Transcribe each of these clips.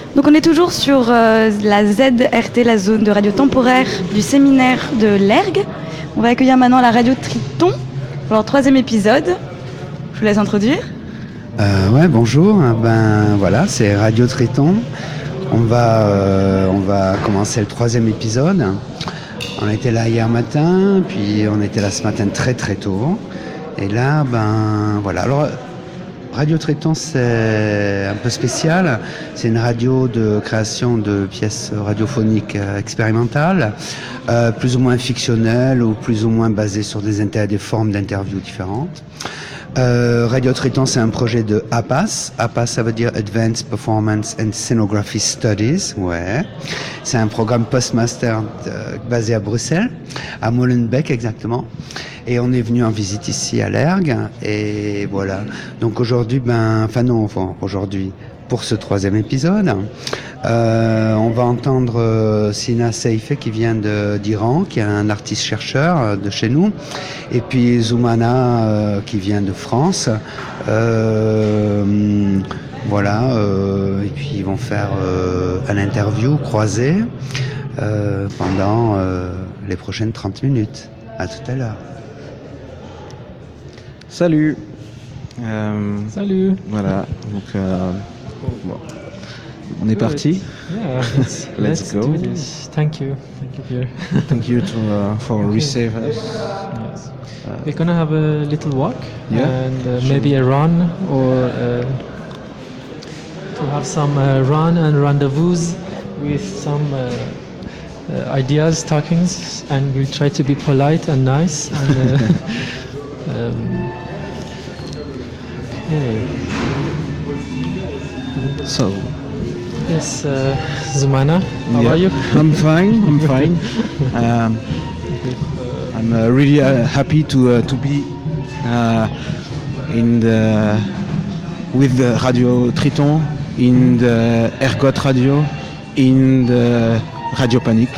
Donc on est toujours sur la ZRT, la zone de radio temporaire du séminaire de l'Ergue. On va accueillir maintenant la radio Triton pour leur 3e épisode. Je vous laisse introduire. Ouais, bonjour. Ben voilà, c'est Radio Triton. On va commencer le 3e épisode. On était là hier matin, puis on était là ce matin très très tôt. Et là, ben voilà. Alors, Radio Triton, c'est un peu spécial. C'est une radio de création de pièces radiophoniques expérimentales, plus ou moins fictionnelles ou plus ou moins basées sur des formes d'interviews différentes. Radio Triton, c'est un projet de APAS. APAS, ça veut dire Advanced Performance and Scenography Studies. Ouais. C'est un programme postmaster basé à Bruxelles, à Molenbeek exactement. Et on est venu en visite ici à l'Ergue. Et voilà. Donc aujourd'hui, aujourd'hui, pour ce 3e épisode, on va entendre Sina Seife qui vient d'Iran, qui est un artiste-chercheur de chez nous, et puis Zoumana qui vient de France. Voilà, et puis ils vont faire un interview croisé pendant les prochaines 30 minutes. À tout à l'heure. Salut. Salut. Voilà, donc bon. On est parti. Yeah, Let's go. do this. Thank you, Pierre. Thank you for receiving us. Yes. We're gonna have a little walk and sure. maybe a run or to have some run and rendezvous with some ideas, talkings, and we'll try to be polite and nice. And, okay. So. Yes, Zoumana, how are you? I'm fine. I'm really happy to be with the Radio Triton, in the Ergot Radio, in the Radio Panic.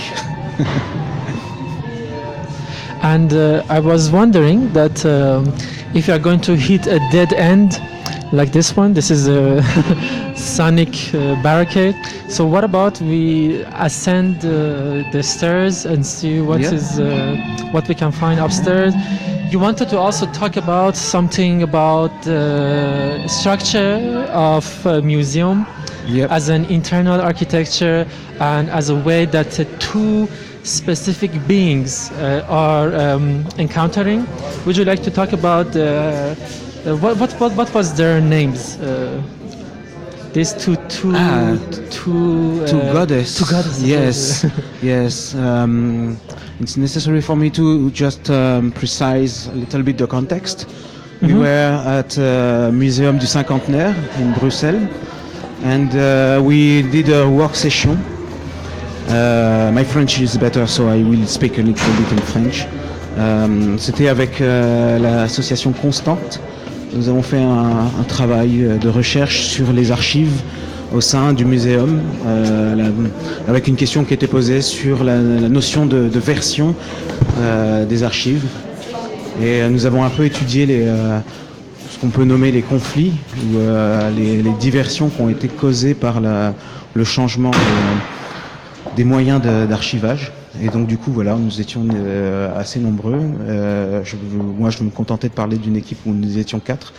And I was wondering that if you are going to hit a dead end like this one, this is a sonic barricade. So what about we ascend the stairs and see what we can find upstairs? You wanted to also talk about something about the structure of a museum as an internal architecture and as a way that two specific beings are encountering. Would you like to talk about what was their names? These two goddesses. Two goddesses. Yes, yes. It's necessary for me to just precise a little bit the context. We were at Museum du Cinquantenaire in Brussels, and we did a work session. My French is better, so I will speak a little bit in French. C'était avec l'association Constante. Nous avons fait un travail de recherche sur les archives au sein du muséum, avec une question qui était posée sur la notion de version des archives. Et nous avons un peu étudié ce qu'on peut nommer les conflits ou les diversions qui ont été causées par le changement des moyens d'archivage. Et donc du coup voilà, nous étions assez nombreux. Moi je me contentais de parler d'une équipe où nous étions 4.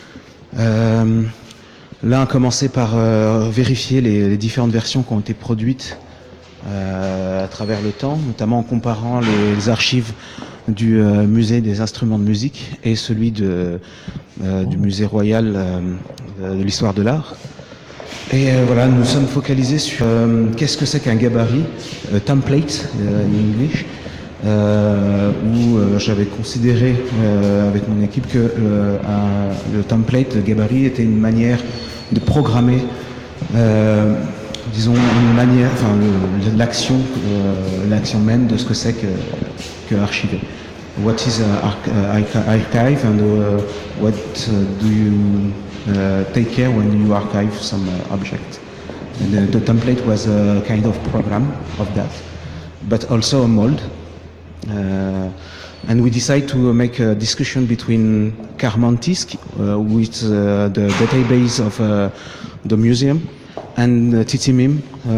L'un a commencé par vérifier les différentes versions qui ont été produites à travers le temps, notamment en comparant les archives du musée des instruments de musique et celui du musée royal de l'histoire de l'art. Et voilà, nous sommes focalisés sur qu'est-ce que c'est qu'un gabarit, template in English, où j'avais considéré avec mon équipe que le template, le gabarit, était une manière de programmer, disons, une manière, enfin, l'action même de ce que c'est que archiver. What is archive and what do you take care when you archive some object? And the template was a kind of program of that, but also a mold. And we decided to make a discussion between Carmantisk, with the database of the museum, and Titimim.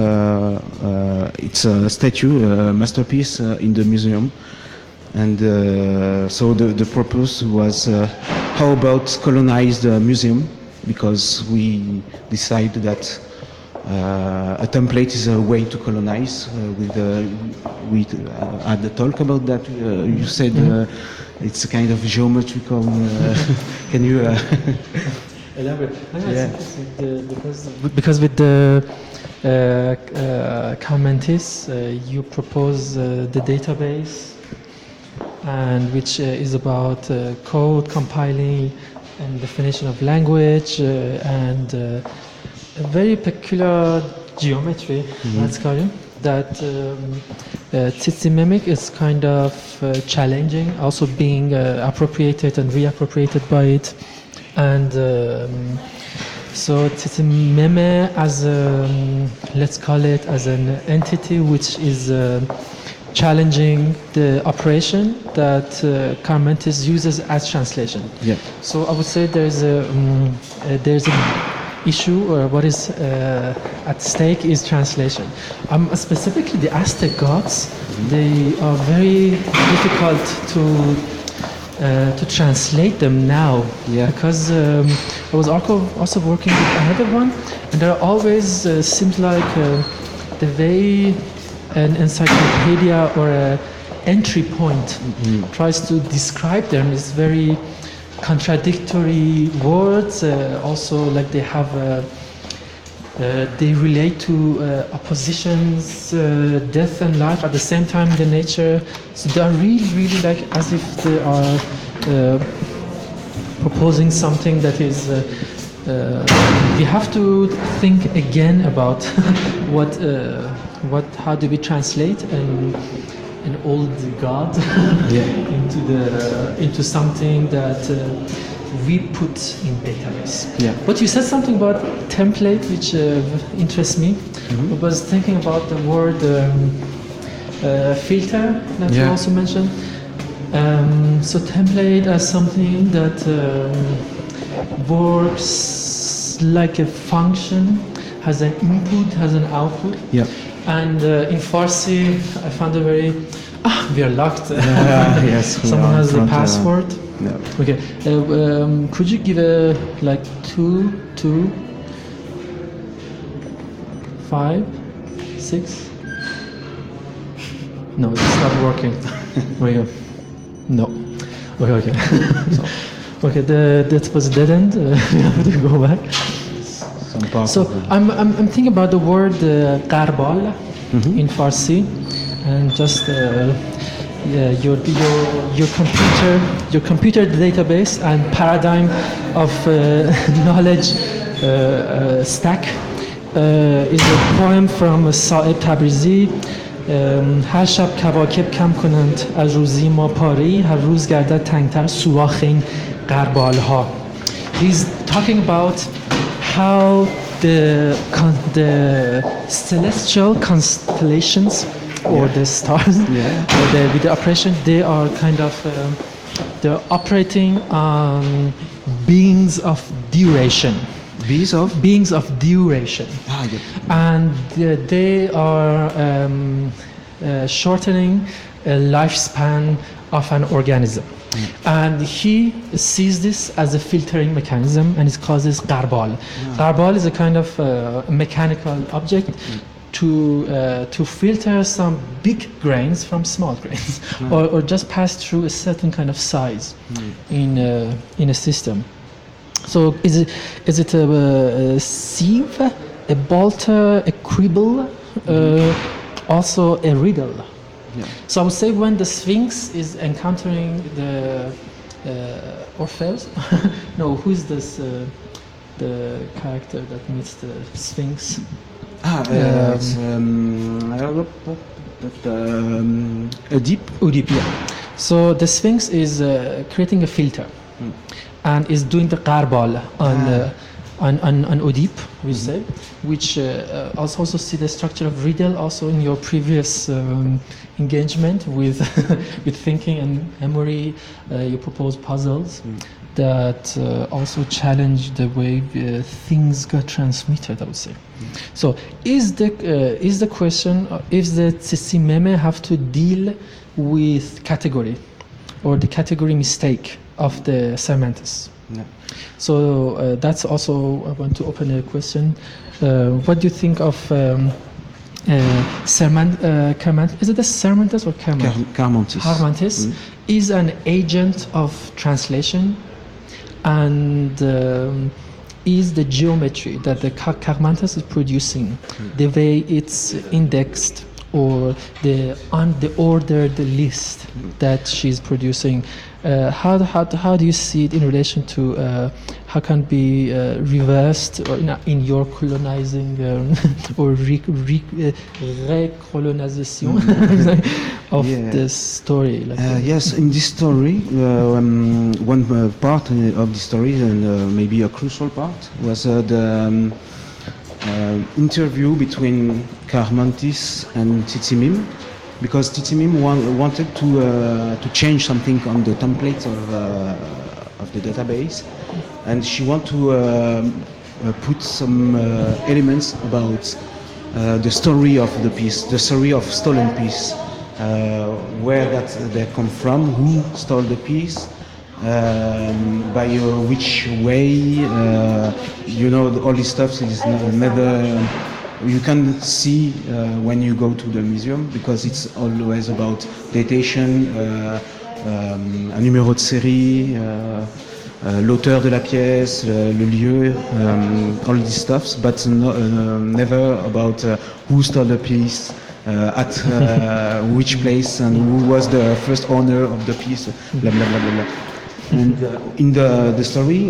It's a statue, a masterpiece in the museum. And so the purpose was how about colonize the museum, because we decided that a template is a way to colonize. We had the talk about that. You said it's a kind of geometrical. Can you elaborate? Yeah. Because with the Carmentis, you propose the database, and which is about code compiling and definition of language and a very peculiar geometry, let's call it, that Tzitzimimic is kind of challenging, also being appropriated and reappropriated by it. And so Tzitzimime as let's call it as an entity which is challenging the operation that Carmentis uses as translation. Yeah. So I would say there's a issue, or what is at stake is translation. Specifically the Aztec gods, they are very difficult to translate them now. Yeah. Because I was also working with another one, and there always seems like the way an encyclopedia or a entry point tries to describe them is very contradictory words. Also, like they have, they relate to oppositions, death and life at the same time in the nature. So they are really like as if they are proposing something that is. We have to think again about how do we translate an old god into something that we put in database. Yeah. But you said something about template, which interests me. I was thinking about the word filter that you also mentioned. So template as something that works like a function, has an input, has an output. Yeah. And in Farsi, I found a very we are locked. Yes. Someone has the password. No. Okay. Could you give a like 2, 5, 6? No, it's not working. Okay. No. Okay. Okay. That was dead end. We have to go back. So I'm thinking about the word Qarbal in Farsi, and just your computer database and paradigm of knowledge stack is a poem from Saeb Tabrizi. هر شب کواکب کم کنند از روزی ما پاری هر روز گردد تنگتر سوراخ این غربال ها. He's talking about how the celestial constellations or the stars with the operation, they are kind of they're operating on beings of duration. Beings of duration. And they are shortening a lifespan of an organism. And he sees this as a filtering mechanism, and it causes Qarbal. Qarbal is a kind of mechanical object to filter some big grains from small grains, or just pass through a certain kind of size in a system. So is it a sieve, a bolter, a quibble, also a riddle? Yeah. So I would say when the Sphinx is encountering the Orpheus, no, who is this? The character that meets the Sphinx? Oedipe. Yeah. So the Sphinx is creating a filter. And is doing the Qarbal on Oedipe, we say, which also see the structure of riddle also in your previous engagement with with thinking and memory. You propose puzzles, that also challenge the way things got transmitted, I would say. So is the question, if the Tzitzimeme have to deal with category or the category mistake of the Cervantes? No. So that's also, I want to open a question. What do you think of Cervantes? Is it the Cervantes or Carmentis. Carmentis is an agent of translation, and is the geometry that the Carmentis is producing, the way it's indexed, or the ordered list that she's producing, how do you see it in relation to how can it be reversed or in your colonizing or recolonization of this story? Yes, in this story, one part of the story, and maybe a crucial part, was the interview between Carmentis and Tzitzimim, because Tzitzimim wanted to change something on the template of the database, and she wanted to put some elements about the story of the piece, the story of stolen piece, where that they come from, who stole the piece, by which way, all this stuff is never you can see when you go to the museum, because it's always about datation, un numéro de série, l'auteur de la pièce, le lieu, all these stuffs, but never about who stole the piece, at which place, and who was the first owner of the piece, blah blah blah blah blah. And in the story,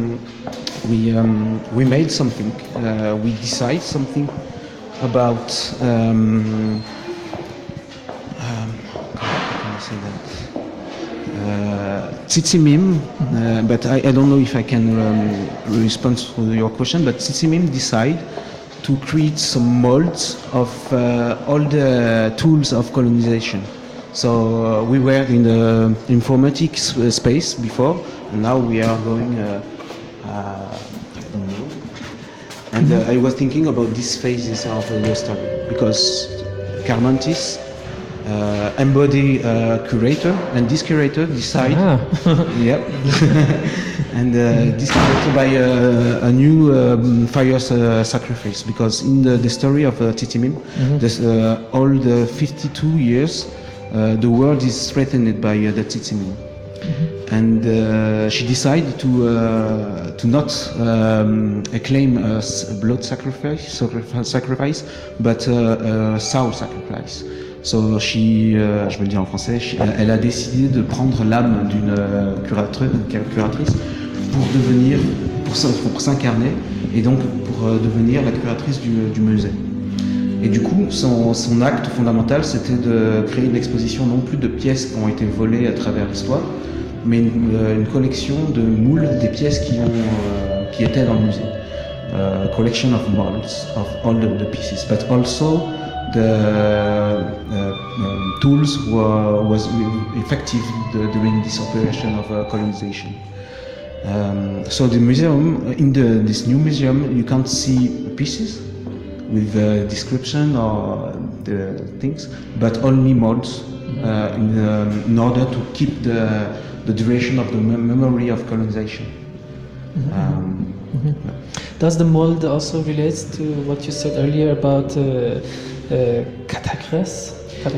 we made something. We decide something about. How can I say that? Tzitzimim, but I don't know if I can respond to your question. But Tzitzimim decide to create some molds of all the tools of colonization. So we were in the informatics space before, and now we are going, I don't know. And I was thinking about these phases of the story, because Carmentis embody a curator, and this curator decide, yep, and this curator by a new fire sacrifice, because in the story of Tzitzimim, all the 52 years. The world is threatened by the Tzitzimim, and she decided to not acclaim a blood sacrifice, but a soul sacrifice. So she, je vais le dire en français, elle a décidé de prendre l'âme d'une curatrice pour devenir, pour s'incarner, et donc pour devenir la curatrice du musée. Et du coup, son acte fondamental, c'était de créer une exposition non plus de pièces qui ont été volées à travers l'histoire, mais une collection de moules des pièces qui étaient dans le musée. Collection of molds of all the pieces, but also the tools was effective during this operation of colonization. So the museum, in this new museum, you can't see pieces with the description or the things, but only molds in order to keep the duration of the memory of colonization. Does the mold also relate to what you said earlier about catachres?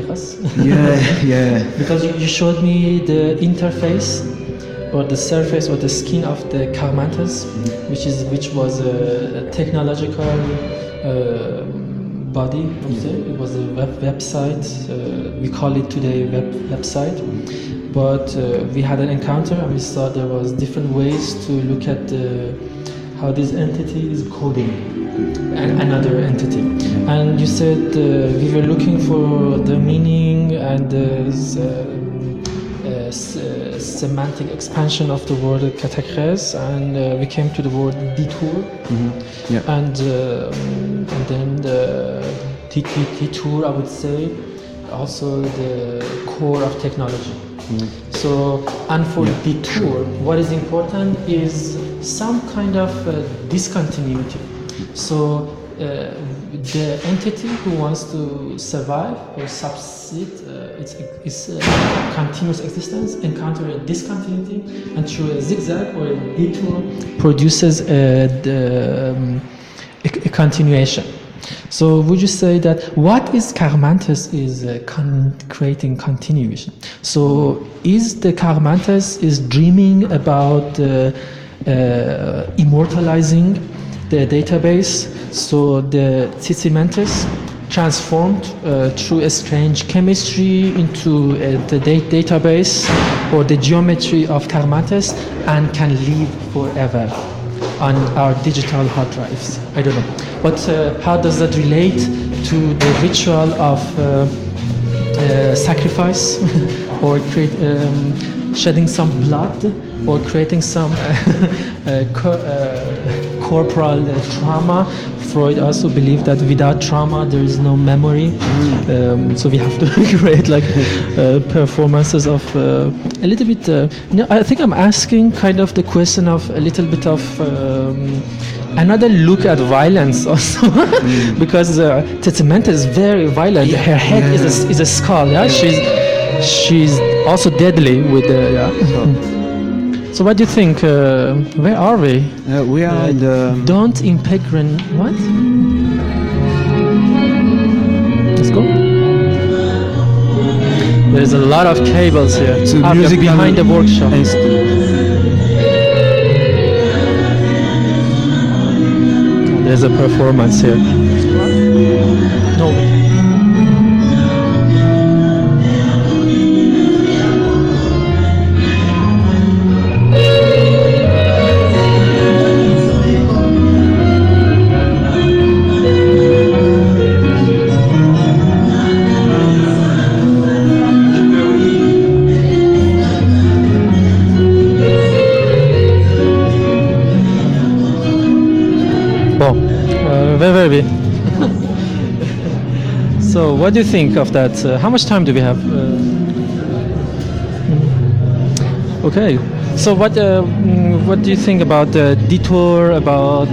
Yeah. Because you showed me the interface or the surface or the skin of the Carmentis, which was a technological body. It was a website. We call it today website. But we had an encounter and we saw there was different ways to look at how this entity is coding another entity. And you said we were looking for the meaning and the semantic expansion of the word catachres, and we came to the word detour. And then the detour, I would say, also the core of technology. So, and for detour, what is important is some kind of discontinuity. So, the entity who wants to survive or subsist its continuous existence encounter a discontinuity, and through a zigzag or a detour produces a continuation. So would you say that what is Carmantes is creating continuation? So is the Carmantes is dreaming about immortalizing the database? So the Tsitsimantes transformed through a strange chemistry into the database or the geometry of Carmantes and can live forever on our digital hard drives. I don't know. But how does that relate to the ritual of sacrifice or shedding some blood or creating some corporal trauma? Freud also believed that without trauma there is no memory. So we have to create like performances of a little bit. I think I'm asking kind of the question of a little bit of another look at violence also, because Tsitsimantes is very violent. Her head is a skull. Yeah, she's also deadly with the. So what do you think? Where are we? We are in the... Don't impegrate... What? Let's go. There's a lot of cables here. It's a music behind the workshop. There's a performance here. No. Very. So, what do you think of that? How much time do we have? Okay. So, what do you think about the detour? About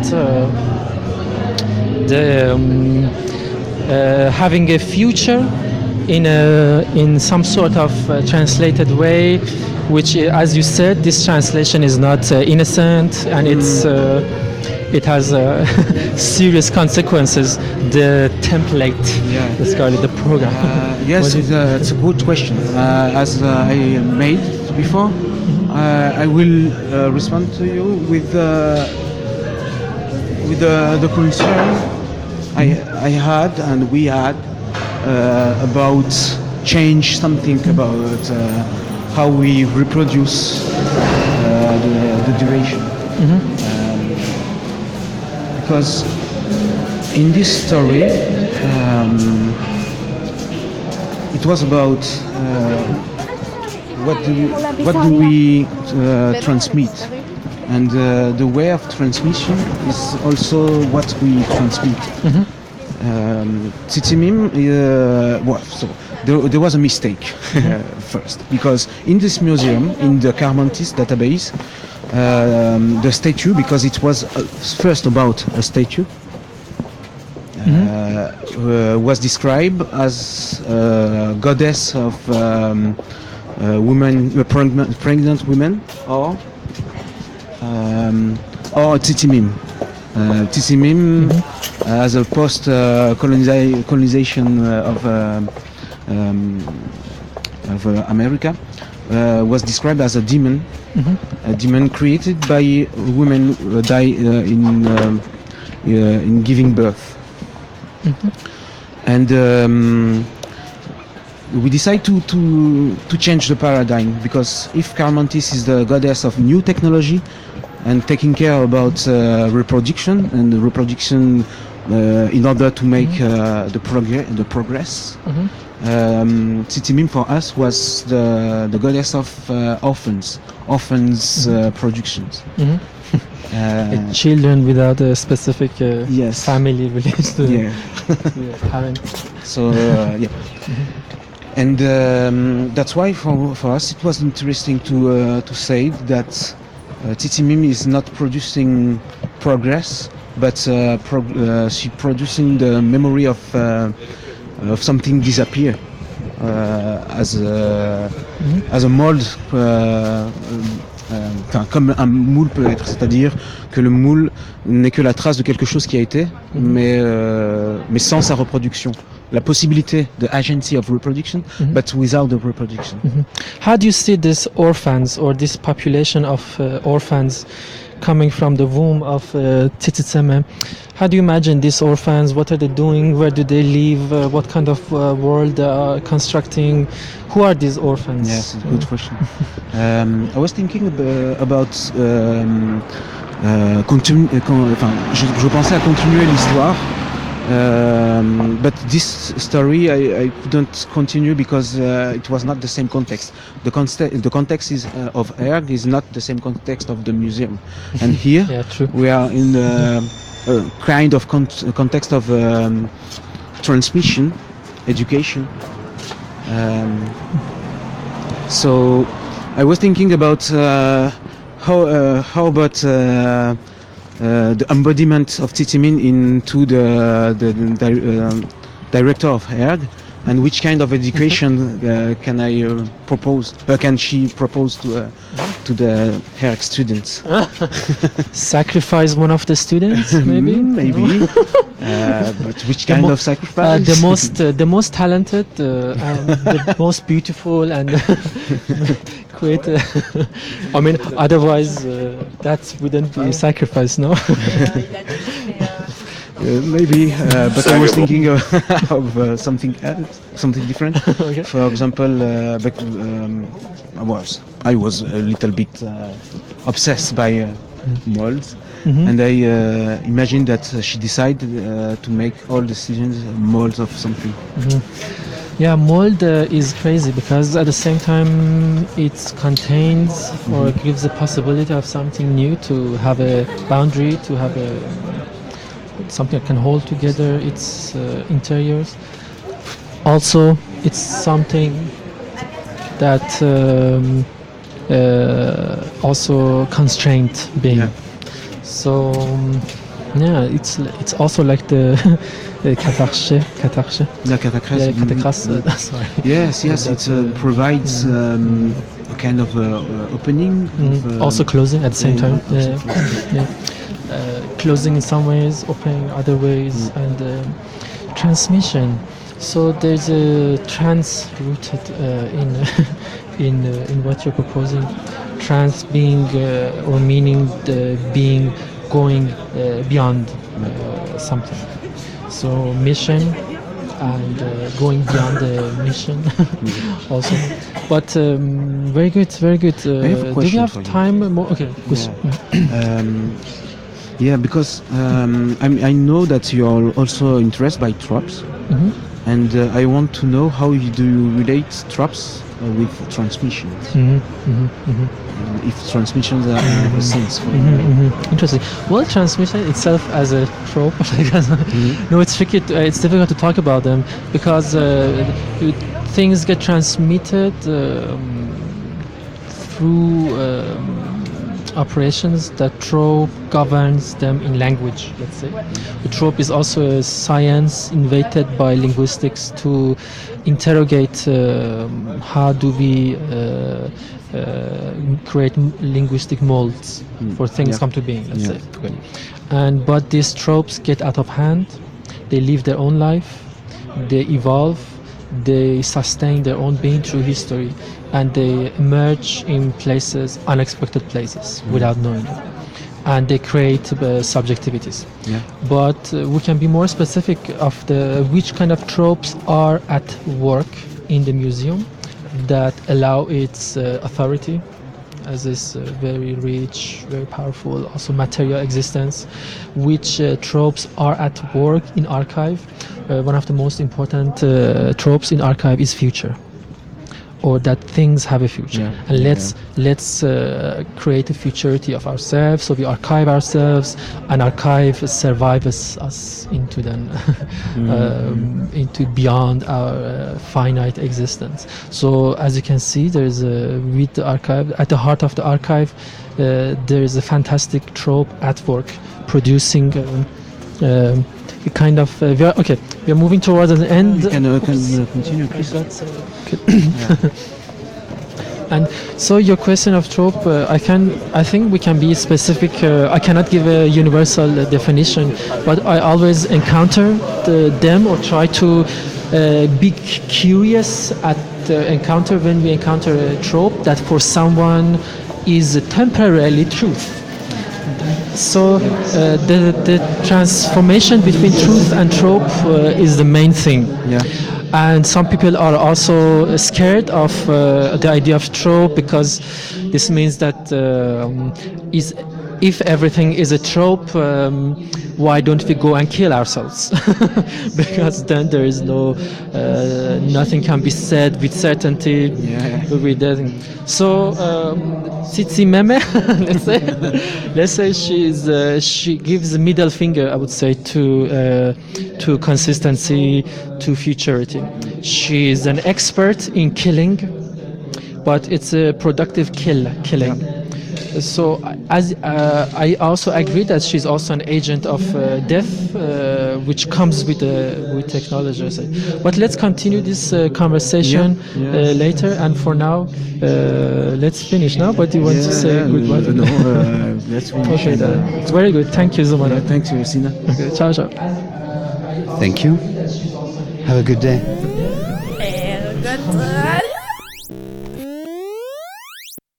having a future in some sort of translated way, which, as you said, this translation is not innocent, and it has serious consequences. The template, let's call it the program. Yes, it's a good question. As I made before, I will respond to you with the concern I had and we had about change something about how we reproduce the duration. Because in this story, it was about what do we transmit, and the way of transmission is also what we transmit. Tsitsimim, there was a mistake first, because in this museum, in the Carmantes database, the statue, because it was first about a statue, was described as a goddess of women, pregnant women, or Tsitsimim. Tsitsimim, as a post-colonization of America, was described as a demon. A demon created by women who die in giving birth. And we decide to change the paradigm, because if Carmantes is the goddess of new technology and taking care about reproduction and reproduction in order to make the progress. Tsitsimim for us was the goddess of orphans productions. Children without a specific family related to parent. So And that's why for us it was interesting to say that Titi Mim is not producing progress, but she producing the memory of something disappear as a mold. Comme un moule peut être, c'est-à-dire que le moule n'est que la trace de quelque chose qui a été, mais sans sa reproduction. La possibilité, the agency of reproduction, but without the reproduction. How do you see these orphans or this population of orphans coming from the womb of Tsitseme? How do you imagine these orphans? What are they doing? Where do they live? What kind of world they are constructing? Who are these orphans? Yes, good question. I was thinking about je pensais à continuer l'histoire. But this story I couldn't continue because it was not the same context. The context is of Erg is not the same context of the museum. And here we are in a kind of context of transmission, education. So I was thinking about how about the embodiment of Titi Min into the director of Erg, and which kind of education can I propose? Can she propose to the Erg students? Sacrifice one of the students, maybe. Maybe. But which kind of sacrifice? The most talented, the most beautiful, and create. I mean, otherwise that wouldn't be sacrifice, no? Maybe, but I was thinking of something else, something different. Okay. For example, I was a little bit obsessed by molds, and I imagined that she decided to make all the students molds of something. Yeah, mold is crazy because at the same time it contains or gives the possibility of something new, to have a boundary, to have something that can hold together its interiors. Also, it's something that also constrained being. Yeah. So yeah, it's also like the catarche. La catacras. Yeah, catacras. Sorry. Yes, it provides a kind of opening. Also closing at the same time. Yeah. Closing in some ways, opening other ways, and transmission. So there's a trans rooted in what you're proposing. Trans being or meaning the being going beyond something. So mission and going beyond the mission also. But very good, very good. I have a question. Do we have for you. time? More? Okay. Yeah, because I know that you are also interested by traps, and I want to know how you relate traps with transmissions. If transmissions have a sense for you. Interesting. Well, transmission itself as a trope, no, it's tricky. It's difficult to talk about them because things get transmitted through operations that trope governs them in language, let's say. The trope is also a science invented by linguistics to interrogate how do we create linguistic molds for things come to being, let's say. Okay. But these tropes get out of hand, they live their own life, they evolve, they sustain their own being through history, and they emerge in places, unexpected places, without knowing it. And they create subjectivities. Yeah. But we can be more specific of which kind of tropes are at work in the museum that allow its authority as this very rich, very powerful, also material existence, which tropes are at work in archive. One of the most important tropes in archive is future. or that things have a future. Yeah. And let's create a futurity of ourselves. So we archive ourselves, and archive survives us into then into beyond our finite existence. So as you can see, there's with the archive, at the heart of the archive, there is a fantastic trope at work, producing a kind of we are moving towards an end. You can continue, please. And so your question of trope, I think we can be specific. I cannot give a universal definition, but I always encounter them or try to be curious at the encounter when we encounter a trope that for someone is temporarily truth. So the transformation between truth and trope is the main thing. Yeah. And some people are also scared of the idea of trope, because this means that if everything is a trope, why don't we go and kill ourselves? Because then there is nothing can be said with certainty. Yeah. So Tsitsi Meme, let's say she gives a middle finger, I would say, to consistency, to futurity. She is an expert in killing, but it's a productive killing. So as I also agree that she's also an agent of death, which comes with technology. But let's continue this conversation later. And for now, let's finish now. But you want to say goodbye? No, let's finish. Okay, it's very good. Thank you, Zumana. Thanks, Sina. Okay, ciao, ciao. Thank you. Have a good day. Good.